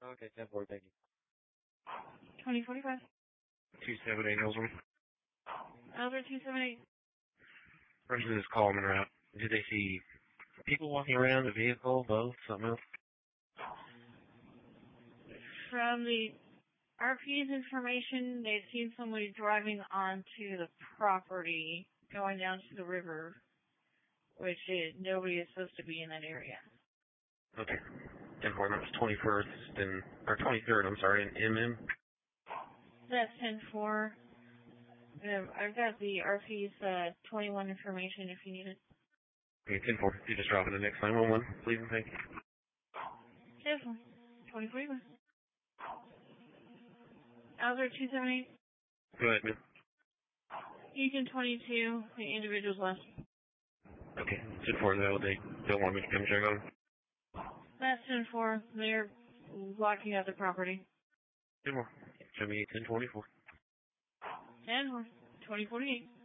Okay, 10-4, thank you. 2045. 278 Ellsworth. Ellsworth 278. Person is calling en route. Did they see people walking around, a vehicle, both, something else? From the RP's information, they've seen somebody driving onto the property, going down to the river, which nobody is supposed to be in that area. Okay. 10-4, that was 21st, or 23rd, I'm sorry, in MM. That's 10-4. I've got the RP's 21 information if you need it. Okay, 10-4, you just drop it the next 911, please and thank you. 10-4. 2045. Ellsworth 278. Go ahead, man. Egan 22, the individual's left. Okay, 10-4, though, they don't want me to come check on them. That's 10-4. They're blocking out the property. 10-4, show me 10-24. 10-4. 2048.